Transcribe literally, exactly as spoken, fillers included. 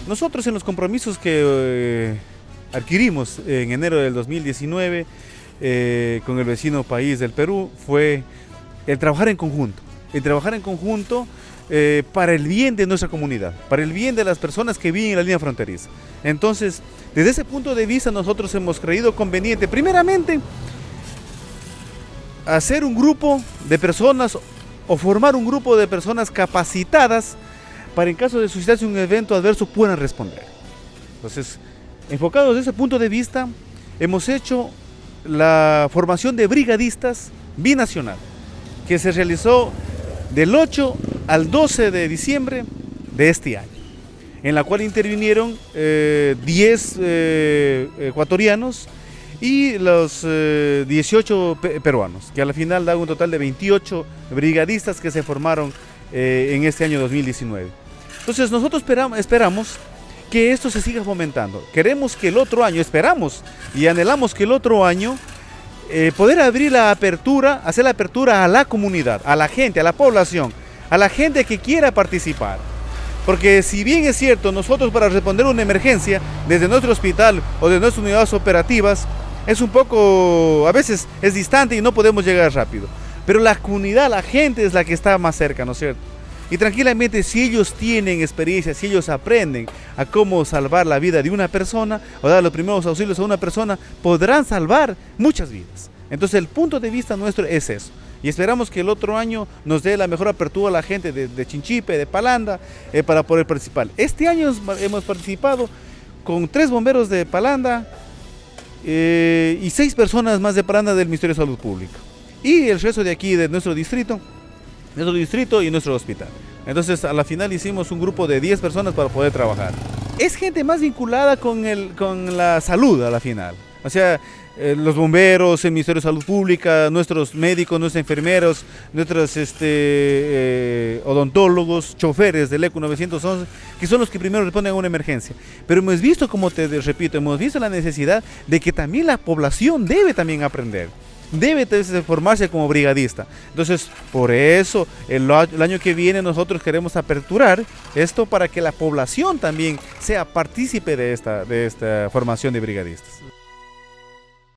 Nosotros en los compromisos que eh, adquirimos en enero del dos mil diecinueve eh, con el vecino país del Perú fue el trabajar en conjunto, el trabajar en conjunto eh, para el bien de nuestra comunidad, para el bien de las personas que viven en la línea fronteriza. Entonces, desde ese punto de vista nosotros hemos creído conveniente, primeramente, hacer un grupo de personas o formar un grupo de personas capacitadas para en caso de suscitarse un evento adverso puedan responder. Entonces, enfocados desde ese punto de vista, hemos hecho la formación de brigadistas binacional, que se realizó del ocho al doce de diciembre de este año, en la cual intervinieron eh, diez eh, ecuatorianos y los eh, dieciocho pe peruanos, que a la final da un total de veintiocho brigadistas que se formaron eh, en este año dos mil diecinueve. Entonces nosotros esperamos, esperamos que esto se siga fomentando. Queremos que el otro año, esperamos y anhelamos que el otro año eh, poder abrir la apertura, hacer la apertura a la comunidad, a la gente, a la población, a la gente que quiera participar. Porque si bien es cierto, nosotros para responder a una emergencia desde nuestro hospital o de nuestras unidades operativas, es un poco, a veces es distante y no podemos llegar rápido. Pero la comunidad, la gente es la que está más cerca, ¿no es cierto? Y tranquilamente, si ellos tienen experiencia, si ellos aprenden a cómo salvar la vida de una persona o dar los primeros auxilios a una persona, podrán salvar muchas vidas. Entonces el punto de vista nuestro es eso. Y esperamos que el otro año nos dé la mejor apertura a la gente de, de Chinchipe, de Palanda, eh, para poder participar. Este año hemos participado con tres bomberos de Palanda eh, y seis personas más de Palanda del Ministerio de Salud Pública. Y el resto de aquí de nuestro distrito, nuestro distrito y nuestro hospital. Entonces a la final hicimos un grupo de diez personas para poder trabajar. Es gente más vinculada con, el, con la salud a la final. O sea, eh, los bomberos, el Ministerio de Salud Pública, nuestros médicos, nuestros enfermeros, nuestros este, eh, odontólogos, choferes del ECU novecientos once, que son los que primero responden a una emergencia. Pero hemos visto, como te repito, hemos visto la necesidad de que también la población debe también aprender. Debe formarse como brigadista. Entonces, por eso, el, el año que viene nosotros queremos aperturar esto para que la población también sea partícipe de esta, de esta formación de brigadistas.